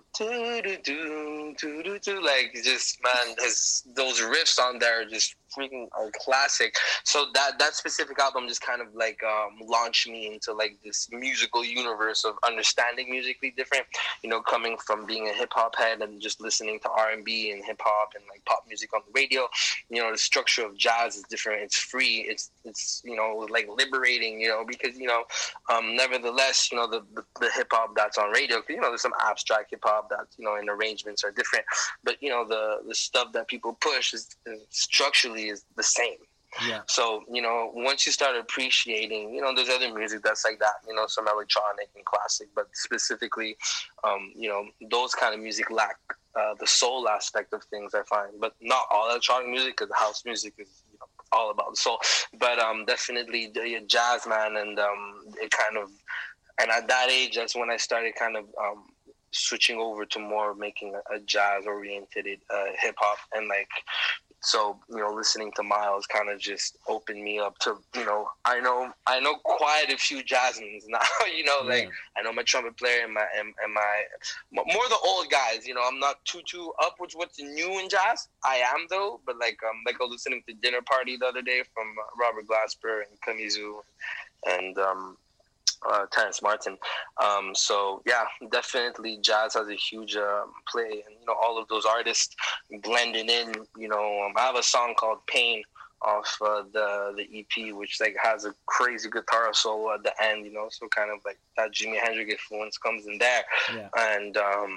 Like just, man, those riffs on there are just freaking classic. So that specific album just kind of like launched me into like this musical universe of understanding musically different, coming from being a hip hop head and just listening to R&B and hip hop and like pop music on the radio. The structure of jazz is different. It's free. It's like liberating, because nevertheless, the hip hop that's on radio, because there's some abstract hip hop that in arrangements are different, but the stuff that people push is structurally is the same. Yeah. So once you start appreciating, there's other music that's like that, some electronic and classic, but specifically those kind of music lack the soul aspect of things, I find. But not all electronic music, because house music is all about the soul, but definitely the jazz, man. And it kind of, and at that age, that's when I started kind of switching over to more making a jazz oriented hip hop. And like, so listening to Miles kind of just opened me up to I know quite a few jazzmans now. Like I know my trumpet player and my more the old guys. I'm not too up with what's new in jazz. I am though, but like I was listening to Dinner Party the other day from Robert Glasper and Kamizu and Terrence Martin. So yeah, definitely jazz has a huge play, and all of those artists blended in. I have a song called Pain off the EP, which like has a crazy guitar solo at the end, so kind of like that Jimi Hendrix influence comes in there. And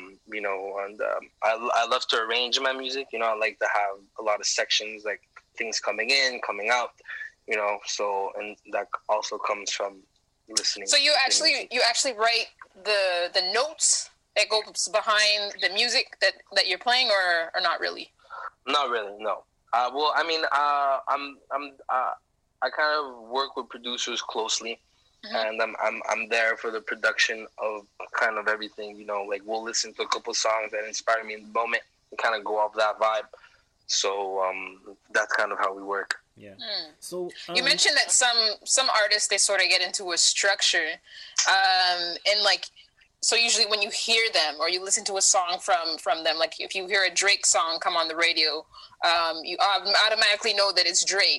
I love to arrange my music. I like to have a lot of sections, like things coming in, coming out, so, and that also comes from listening. So you actually write the notes that goes behind the music that you're playing, or not really? Not really, no. Well, I mean, I kind of work with producers closely, and I'm there for the production of kind of everything. Like we'll listen to a couple songs that inspire me in the moment and kind of go off that vibe. So that's kind of how we work. Yeah. So you mentioned that some artists, they sort of get into a structure, and like, so usually when you hear them or you listen to a song from them, like if you hear a Drake song come on the radio, you automatically know that it's Drake.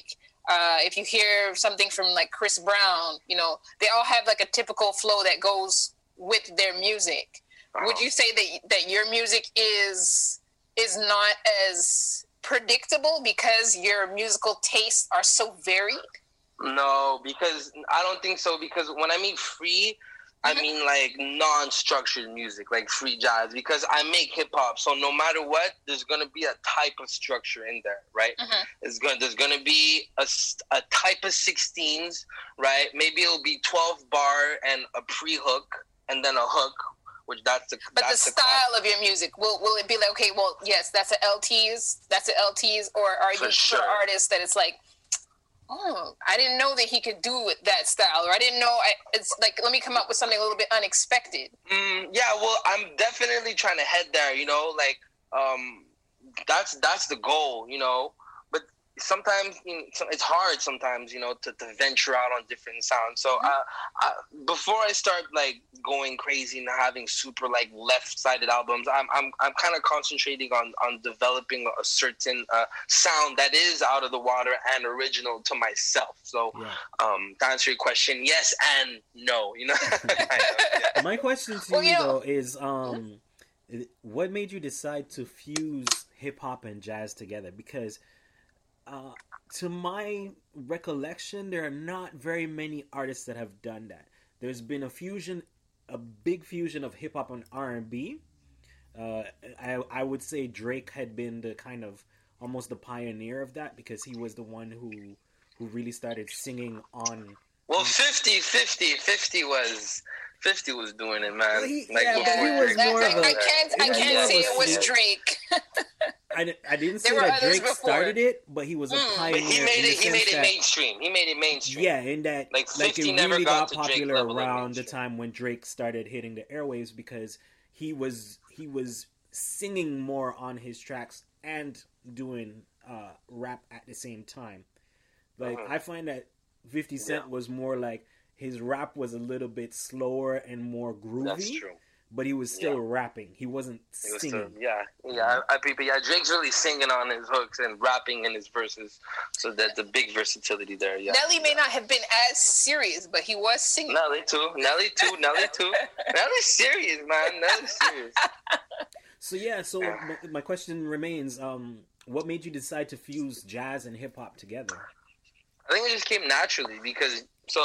If you hear something from like Chris Brown, you know, they all have like a typical flow that goes with their music. Would you say that your music is not as predictable because your musical tastes are so varied? No, because I don't think so. Because when I mean free, I mean like non-structured music, like free jazz. Because I make hip hop, so no matter what, there's gonna be a type of structure in there, right? There's gonna be a type of 16s, right? Maybe it'll be 12 bar and a pre-hook and then a hook, which that's the. But the style of your music, will it be like, okay, well, yes, that's a LTs, or are you an artist that it's like, oh, I didn't know that he could do that style, or I didn't know. It's like, let me come up with something a little bit unexpected. Yeah, well, I'm definitely trying to head there. You know, like that's the goal. You know, but sometimes it's hard. Sometimes to venture out on different sounds. So before I start like going crazy and having super like left-sided albums, I'm kind of concentrating on developing a certain sound that is out of the water and original to myself. So to answer your question, yes and no. My question to you though is what made you decide to fuse hip hop and jazz together? Because to my recollection, there are not very many artists that have done that. There's been a big fusion of hip hop and R&B. I would say Drake had been the kind of almost the pioneer of that, because he was the one who really started singing on. Well, 50 was doing it, man. I can't say it was Drake. I didn't say that Drake started it, but he was a pioneer. But he made it mainstream. He made it mainstream. Yeah, in that like it really got popular around the time when Drake started hitting the airwaves, because he was singing more on his tracks and doing rap at the same time. Like I find that 50 Cent was more like, his rap was a little bit slower and more groovy. That's true. But he was still rapping. He wasn't singing. Drake's really singing on his hooks and rapping in his verses, so that's a big versatility there. Yeah. Nelly may not have been as serious, but he was singing. Nelly too. Nelly's serious, man. Nelly's serious. So my question remains: what made you decide to fuse jazz and hip hop together? I think it just came naturally, because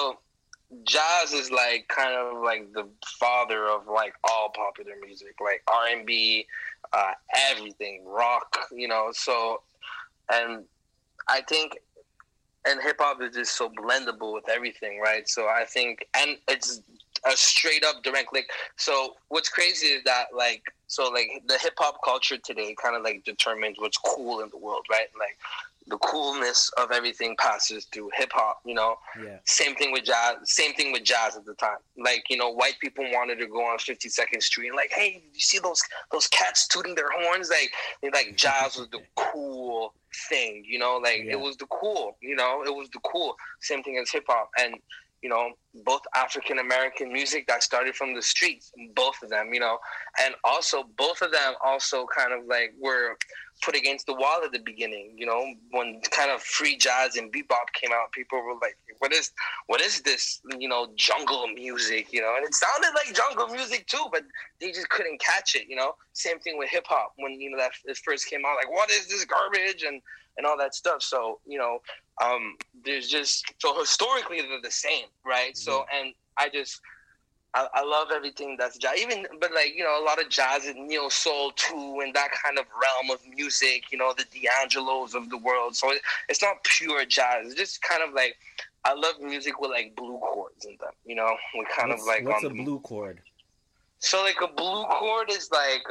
jazz is like kind of like the father of like all popular music, like R&B, everything, rock, so, and I think, and hip hop is just so blendable with everything, right? So I think, and it's a straight up direct link. So what's crazy is that the hip hop culture today kind of like determines what's cool in the world, right? Like, the coolness of everything passes through hip hop, Same thing with jazz at the time. Like, white people wanted to go on 52nd Street and like, hey, you see those cats tooting their horns? Like jazz was the cool thing, it was the cool, it was the cool. Same thing as hip hop. And, both African American music that started from the streets, both of them, and also both of them also kind of like were put against the wall at the beginning, when kind of free jazz and bebop came out, people were like, what is this, jungle music, and it sounded like jungle music too, but they just couldn't catch it, Same thing with hip hop when, that it first came out, like, what is this garbage and all that stuff. So, there's just, so historically they're the same, right? So, and I love everything that's jazz, but like, a lot of jazz and neo soul too, and that kind of realm of music, the D'Angelos of the world. So it's not pure jazz. It's just kind of like, I love music with like blue chords in them, we kind of like. What's a blue chord? So like a blue chord is like,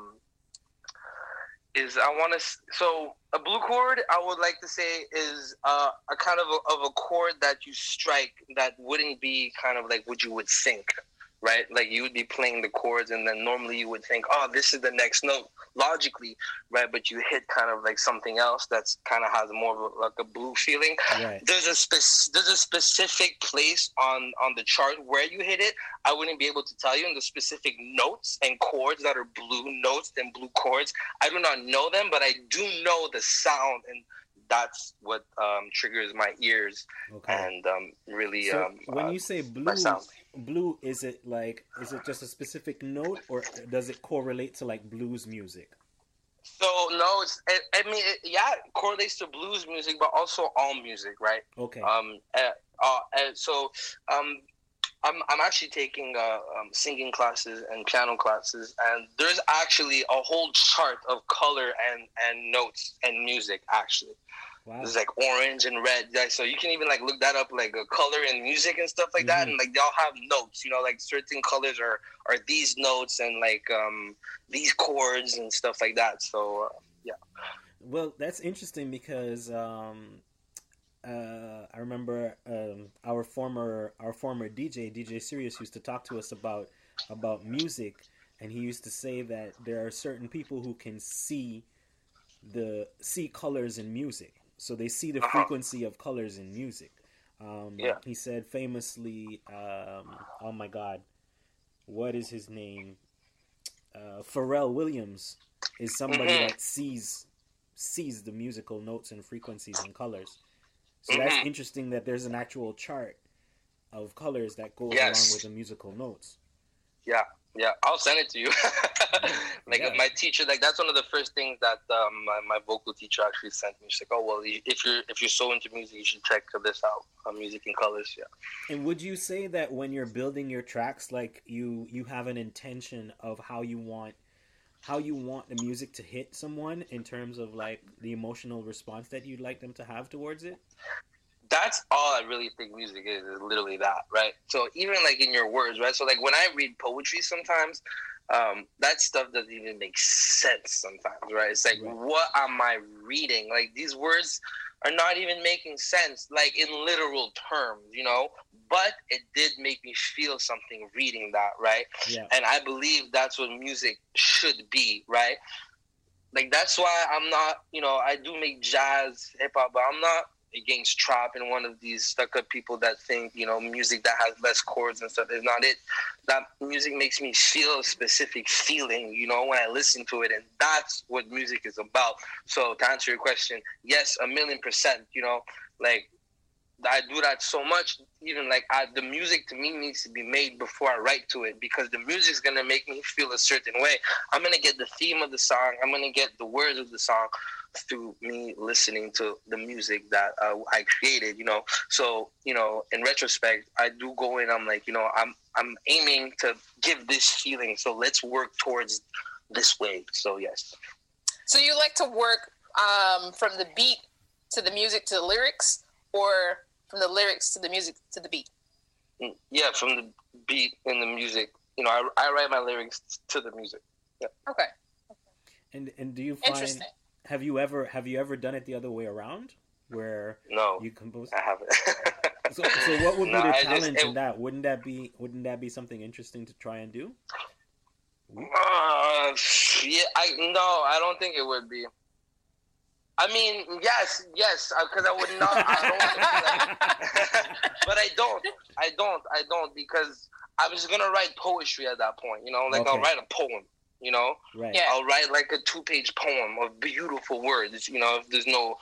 a blue chord, I would like to say, is a kind of a chord that you strike that wouldn't be kind of like what you would think, right? Like you would be playing the chords and then normally you would think, oh, this is the next note logically, right? But you hit kind of like something else that's kind of has more of like a blue feeling. Right. There's a specific place on the chart where you hit it. I wouldn't be able to tell you in the specific notes and chords that are blue notes and blue chords. I do not know them, but I do know the sound and that's what triggers my ears Okay. and really So when you say my blue, sound. is it just a specific note, or does it correlate to like blues music? So no, it correlates to blues music, but also all music, right? Okay. So I'm actually taking singing classes and piano classes, and there's actually a whole chart of color and notes and music actually. Wow. There's like orange and red, so you can even like look that up, like a color and music and stuff like that, and like they all have notes. Like certain colors are these notes and like these chords and stuff like that. So yeah. Well, that's interesting because I remember our former DJ Sirius used to talk to us about music, and he used to say that there are certain people who can see colors in music, so they see the frequency of colors in music. He said famously, oh my God, what is his name? Pharrell Williams is somebody that sees the musical notes and frequencies and colors. So that's interesting that there's an actual chart of colors that goes along with the musical notes. Yeah, I'll send it to you. My teacher, like that's one of the first things that my vocal teacher actually sent me. She's like, "Oh well, if you're so into music, you should check this out, Music in Colors." Yeah. And would you say that when you're building your tracks, like you have an intention of how you want the music to hit someone in terms of like the emotional response that you'd like them to have towards it? That's all I really think music is literally that, right? So even like in your words, right? So like when I read poetry sometimes, that stuff doesn't even make sense sometimes, right? It's like, what am I reading? Like these words are not even making sense, like in literal terms, but it did make me feel something reading that, right? Yeah. And I believe that's what music should be, right? Like that's why I'm not, I do make jazz, hip hop, but I'm not against trap and one of these stuck-up people that think, music that has less chords and stuff is not it. That music makes me feel a specific feeling, when I listen to it, and that's what music is about. So to answer your question, yes, 1,000,000%, like I do that so much, even like the music to me needs to be made before I write to it, because the music's going to make me feel a certain way. I'm going to get the theme of the song. I'm going to get the words of the song through me listening to the music that I created, So, in retrospect, I do go in, I'm like, I'm aiming to give this feeling. So let's work towards this way. So, yes. So you like to work from the beat to the music to the lyrics, or from the lyrics to the music to the beat? Yeah, from the beat and the music. I write my lyrics to the music. Yeah. Okay. And do you find, interesting, have you ever done it the other way around, where no, you compose? I haven't. So what would be the challenge in that? Wouldn't that be something interesting to try and do? I don't think it would be. I mean, yes, because I would not. But I don't, because I was gonna write poetry at that point. I'll write a poem. Right. Yeah. I'll write like a 2-page poem of beautiful words. If there's no,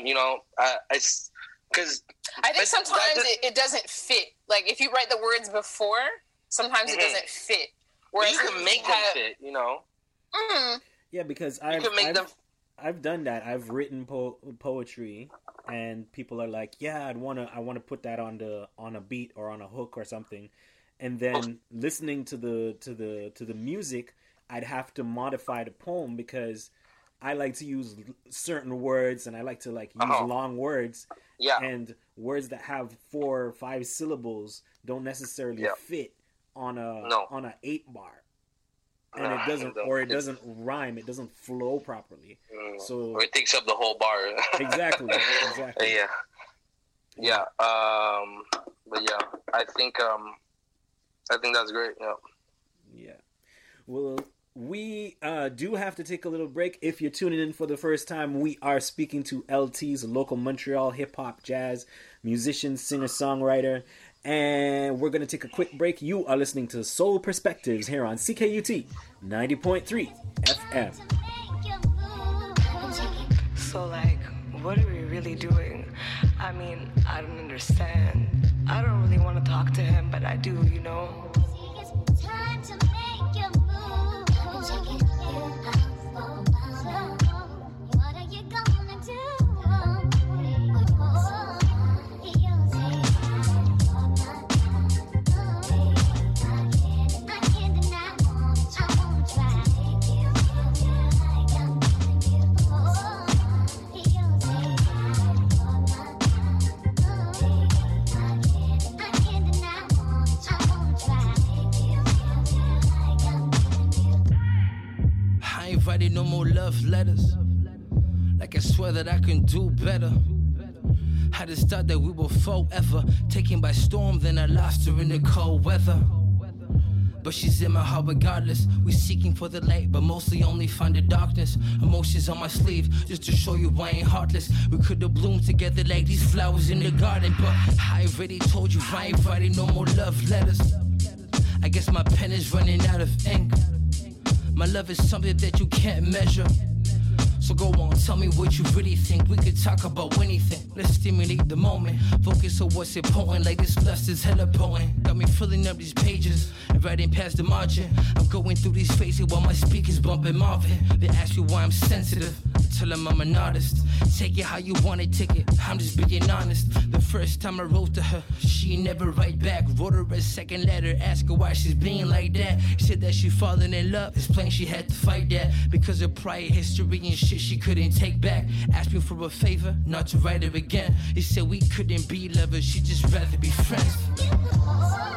because I think sometimes it doesn't fit. Like if you write the words before, sometimes it doesn't fit. Whereas you can make them fit. Yeah, because I've done that. I've written poetry, and people are like, "Yeah, I want to put that on a beat or on a hook or something," and then listening to the music, I'd have to modify the poem because I like to use certain words, and I like to use long words. Yeah. And words that have 4 or 5 syllables don't necessarily fit on a 8-bar. And it doesn't rhyme. It doesn't flow properly. So or it takes up the whole bar. Exactly. Yeah. But yeah, I think that's great. Yeah. Yeah. Well, we do have to take a little break. If you're tuning in for the first time, we are speaking to LT's local Montreal hip hop jazz musician, singer, songwriter. And we're going to take a quick break. You are listening to Soul Perspectives here on CKUT 90.3 FM. So, like, what are we really doing? I mean, I don't understand. I don't really want to talk to him, but I do, you know? It's time to make your move. Check it out. What are you gonna do? I can't deny. I won't try. I ain't writing no more love letters. Like I swear that I can do better. Had it thought that we were forever, taken by storm, then I lost her in the cold weather. But she's in my heart regardless. We seeking for the light, but mostly only find the darkness. Emotions on my sleeve, just to show you I ain't heartless. We could have bloomed together like these flowers in the garden, but I already told you I ain't writing no more love letters. I guess my pen is running out of ink. My love is something that you can't measure. So go on, tell me what you really think. We could talk about anything. Let's stimulate the moment. Focus on what's important, like this lust is hella potent. Got me filling up these pages and writing past the margin. I'm going through these phases while my speakers bumping Marvin. They ask me why I'm sensitive. Tell them I'm an artist. Take it how you want it, take it. I'm just being honest. The first time I wrote to her, she never write back. Wrote her a second letter, ask her why she's being like that. Said that she falling in love. It's plain she had to fight that because of prior history and shit she couldn't take back. Asked me for a favor, not to write her again. He said we couldn't be lovers, she'd just rather be friends.